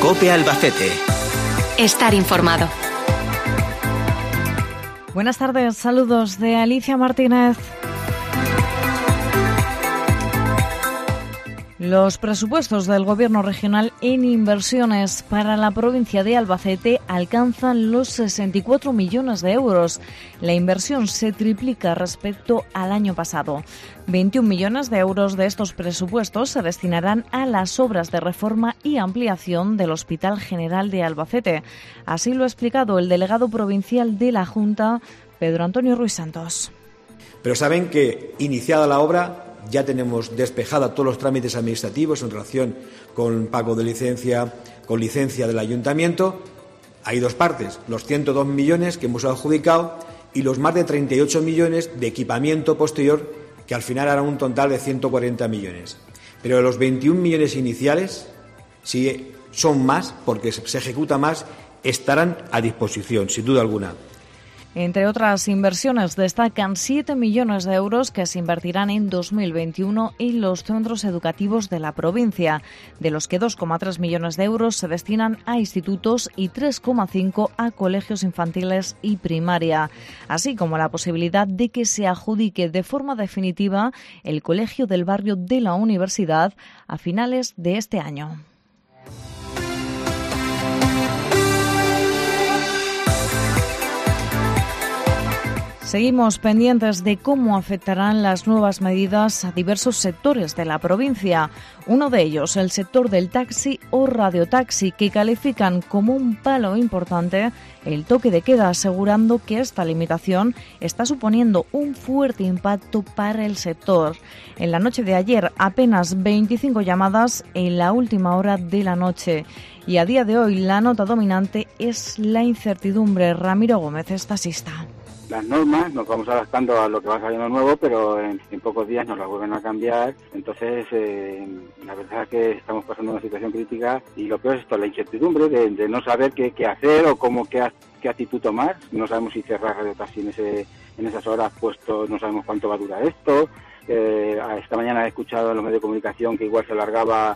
COPE Albacete. Estar informado. Buenas tardes, saludos de Alicia Martínez. Los presupuestos del Gobierno regional en inversiones para la provincia de Albacete alcanzan los 64 millones de euros. La inversión se triplica respecto al año pasado. 21 millones de euros de estos presupuestos se destinarán a las obras de reforma y ampliación del Hospital General de Albacete. Así lo ha explicado el delegado provincial de la Junta, Pedro Antonio Ruiz Santos. Pero saben que, iniciada la obra, ya tenemos despejada todos los trámites administrativos en relación con pago de licencia, con licencia del ayuntamiento. Hay dos partes, los 102 millones que hemos adjudicado y los más de 38 millones de equipamiento posterior, que al final harán un total de 140 millones. Pero los 21 millones iniciales, si son más, porque se ejecuta más, estarán a disposición, sin duda alguna. Entre otras inversiones, destacan 7 millones de euros que se invertirán en 2021 en los centros educativos de la provincia, de los que 2,3 millones de euros se destinan a institutos y 3,5 a colegios infantiles y primaria, así como la posibilidad de que se adjudique de forma definitiva el colegio del barrio de la universidad a finales de este año. Seguimos pendientes de cómo afectarán las nuevas medidas a diversos sectores de la provincia. Uno de ellos, el sector del taxi o radiotaxi, que califican como un palo importante el toque de queda, asegurando que esta limitación está suponiendo un fuerte impacto para el sector. En la noche de ayer, apenas 25 llamadas en la última hora de la noche. Y a día de hoy, la nota dominante es la incertidumbre. Ramiro Gómez es taxista. Las normas nos vamos adaptando a lo que va saliendo nuevo, pero en pocos días nos las vuelven a cambiar. Entonces, la verdad es que estamos pasando una situación crítica y lo peor es esto, la incertidumbre de no saber qué hacer o qué actitud tomar. No sabemos si cerrar radiotaxi en esas horas puesto, no sabemos cuánto va a durar esto. Esta mañana he escuchado en los medios de comunicación que igual se alargaba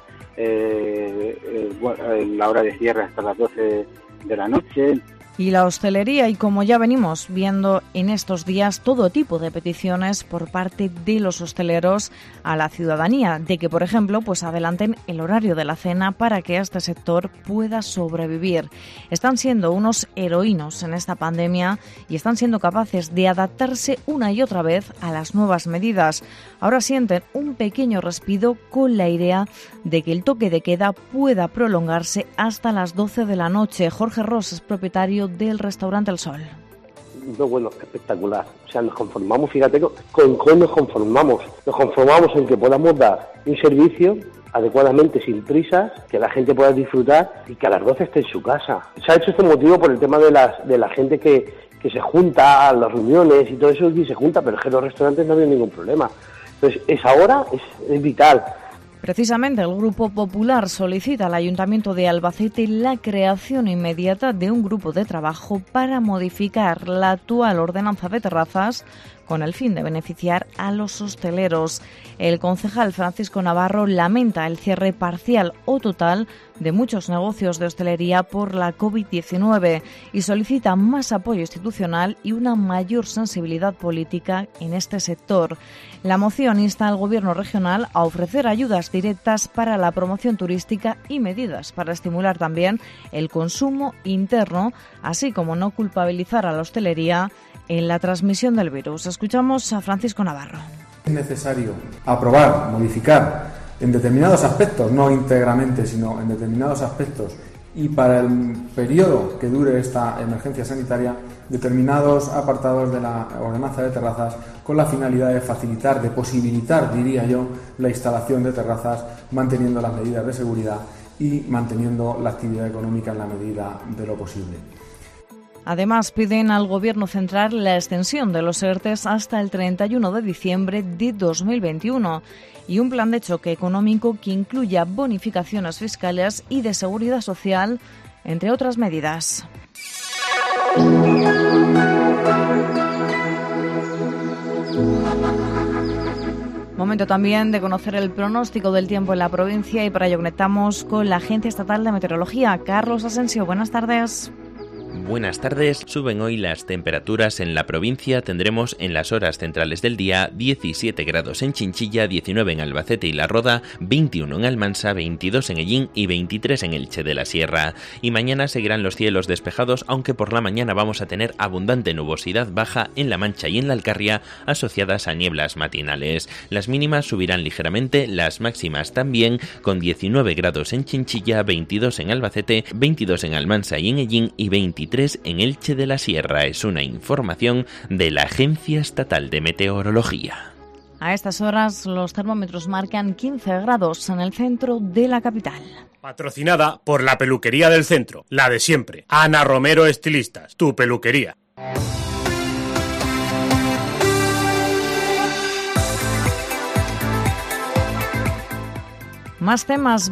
la hora de cierre hasta las 12 de la noche. Y la hostelería, y como ya venimos viendo en estos días, todo tipo de peticiones por parte de los hosteleros a la ciudadanía, de que, por ejemplo, pues adelanten el horario de la cena para que este sector pueda sobrevivir. Están siendo unos heroínos en esta pandemia y están siendo capaces de adaptarse una y otra vez a las nuevas medidas. Ahora sienten un pequeño respiro con la idea de que el toque de queda pueda prolongarse hasta las 12 de la noche. Jorge Ross es propietario del restaurante El Sol. No, bueno, espectacular. O sea, nos conformamos, fíjate, ¿con qué nos conformamos? Nos conformamos en que podamos dar un servicio adecuadamente, sin prisas, que la gente pueda disfrutar y que a las 12 esté en su casa. Se ha hecho este motivo por el tema de la gente que se junta a las reuniones y todo eso, y se junta, pero es que en los restaurantes no había ningún problema. Entonces, esa hora es vital. Precisamente el Grupo Popular solicita al Ayuntamiento de Albacete la creación inmediata de un grupo de trabajo para modificar la actual ordenanza de terrazas con el fin de beneficiar a los hosteleros. El concejal Francisco Navarro lamenta el cierre parcial o total de muchos negocios de hostelería por la COVID-19 y solicita más apoyo institucional y una mayor sensibilidad política en este sector. La moción insta al Gobierno regional a ofrecer ayudas directas para la promoción turística y medidas para estimular también el consumo interno, así como no culpabilizar a la hostelería en la transmisión del virus. Escuchamos a Francisco Navarro. Es necesario aprobar, modificar en determinados aspectos, no íntegramente, sino en determinados aspectos, y para el periodo que dure esta emergencia sanitaria, determinados apartados de la ordenanza de terrazas con la finalidad de facilitar, de posibilitar, diría yo, la instalación de terrazas, manteniendo las medidas de seguridad y manteniendo la actividad económica en la medida de lo posible. Además, piden al Gobierno central la extensión de los ERTEs hasta el 31 de diciembre de 2021 y un plan de choque económico que incluya bonificaciones fiscales y de seguridad social, entre otras medidas. Momento también de conocer el pronóstico del tiempo en la provincia y para ello conectamos con la Agencia Estatal de Meteorología. Carlos Asensio, buenas tardes. Buenas tardes. Suben hoy las temperaturas en la provincia. Tendremos en las horas centrales del día 17 grados en Chinchilla, 19 en Albacete y La Roda, 21 en Almansa, 22 en Hellín y 23 en Elche de la Sierra. Y mañana seguirán los cielos despejados, aunque por la mañana vamos a tener abundante nubosidad baja en La Mancha y en la Alcarria asociadas a nieblas matinales. Las mínimas subirán ligeramente, las máximas también, con 19 grados en Chinchilla, 22 en Albacete, 22 en Almansa y en Hellín y 23 en Elche de la Sierra. Es una información de la Agencia Estatal de Meteorología. A estas horas los termómetros marcan 15 grados en el centro de la capital. Patrocinada por la peluquería del centro, la de siempre. Ana Romero Estilistas, tu peluquería. Más temas,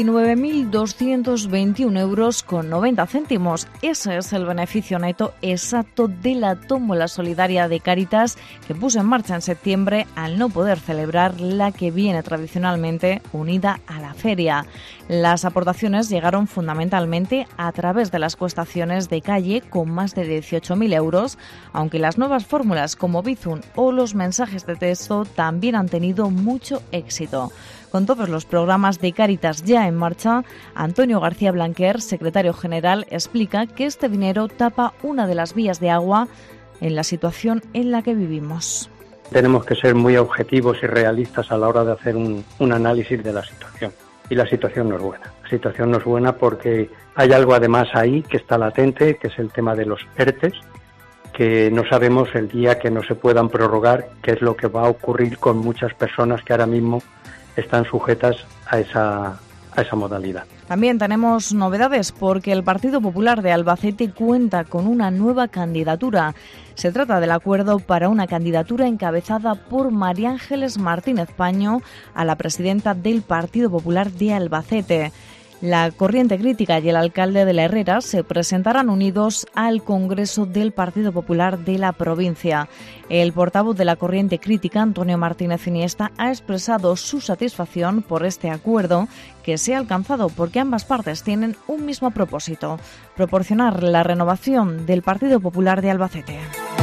29.221 euros con 90 céntimos. Ese es el beneficio neto exacto de la tómbola solidaria de Cáritas que puso en marcha en septiembre al no poder celebrar la que viene tradicionalmente unida a la feria. Las aportaciones llegaron fundamentalmente a través de las coestaciones de calle con más de 18.000 euros, aunque las nuevas fórmulas como Bizum o los mensajes de texto también han tenido mucho éxito. Con todos los programas de Cáritas ya en marcha, Antonio García Blanquer, secretario general, explica que este dinero tapa una de las vías de agua en la situación en la que vivimos. Tenemos que ser muy objetivos y realistas a la hora de hacer un análisis de la situación. Y la situación no es buena. La situación no es buena porque hay algo además ahí que está latente, que es el tema de los ERTES, que no sabemos el día que no se puedan prorrogar, qué es lo que va a ocurrir con muchas personas que ahora mismo están sujetas a esa modalidad. También tenemos novedades porque el Partido Popular de Albacete cuenta con una nueva candidatura. Se trata del acuerdo para una candidatura encabezada por María Ángeles Martínez Paño a la presidenta del Partido Popular de Albacete. La Corriente Crítica y el alcalde de La Herrera se presentarán unidos al Congreso del Partido Popular de la provincia. El portavoz de la Corriente Crítica, Antonio Martínez Iniesta, ha expresado su satisfacción por este acuerdo que se ha alcanzado porque ambas partes tienen un mismo propósito: proporcionar la renovación del Partido Popular de Albacete.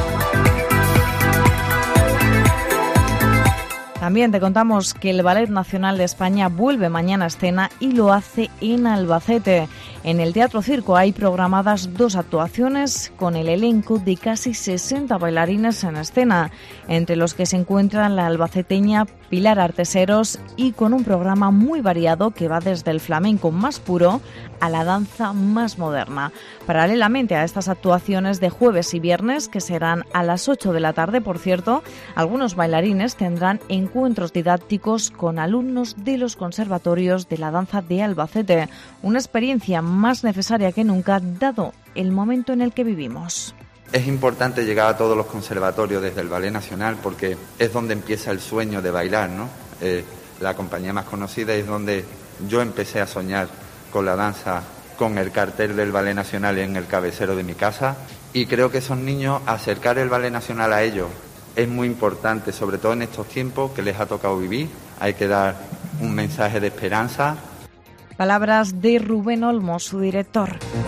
También te contamos que el Ballet Nacional de España vuelve mañana a escena y lo hace en Albacete. En el Teatro Circo hay programadas 2 actuaciones con el elenco de casi 60 bailarines en escena, entre los que se encuentran la albaceteña Pilar Arteseros y con un programa muy variado que va desde el flamenco más puro a la danza más moderna. Paralelamente a estas actuaciones de jueves y viernes, que serán a las 8 de la tarde, por cierto, algunos bailarines tendrán encuentros didácticos con alumnos de los conservatorios de la danza de Albacete, una experiencia más necesaria que nunca dado el momento en el que vivimos. Es importante llegar a todos los conservatorios desde el Ballet Nacional porque es donde empieza el sueño de bailar, ¿no? La compañía más conocida es donde yo empecé a soñar con la danza, con el cartel del Ballet Nacional en el cabecero de mi casa, y creo que esos niños, acercar el Ballet Nacional a ellos es muy importante, sobre todo en estos tiempos que les ha tocado vivir. Hay que dar un mensaje de esperanza. Palabras de Rubén Olmo, su director.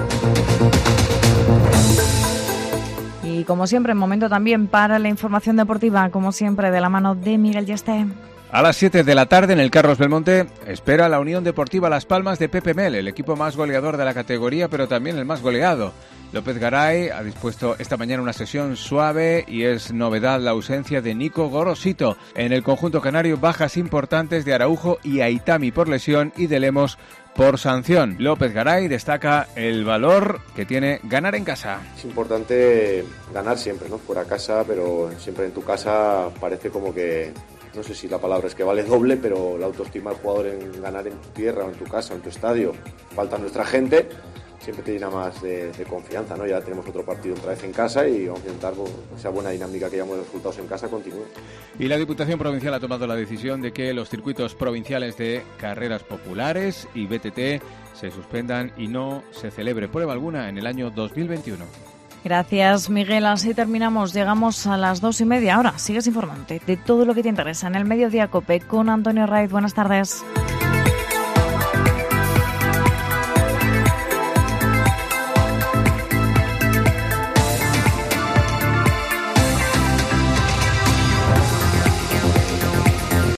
Y como siempre, momento también para la información deportiva, como siempre, de la mano de Miguel Yeste. A las 7 de la tarde en el Carlos Belmonte espera la Unión Deportiva Las Palmas de Pepe Mel, el equipo más goleador de la categoría, pero también el más goleado. López Garay ha dispuesto esta mañana una sesión suave y es novedad la ausencia de Nico Gorosito. En el conjunto canario, bajas importantes de Araujo y Aitami por lesión y de Lemos por sanción. López Garay destaca el valor que tiene ganar en casa. Es importante ganar siempre, ¿no? Fuera casa, pero siempre en tu casa parece como que, no sé si la palabra es que vale doble, pero la autoestima del jugador en ganar en tu tierra o en tu casa o en tu estadio, falta nuestra gente, siempre te llena más de confianza, ¿no? Ya tenemos otro partido otra vez en casa y vamos a intentar que esa buena dinámica que llevamos de resultados en casa continúe. Y la Diputación Provincial ha tomado la decisión de que los circuitos provinciales de carreras populares y BTT se suspendan y no se celebre prueba alguna en el año 2021. Gracias, Miguel. Así terminamos. Llegamos a las 2:30. Ahora sigues informándote de todo lo que te interesa en el Mediodía COPE con Antonio Raiz. Buenas tardes.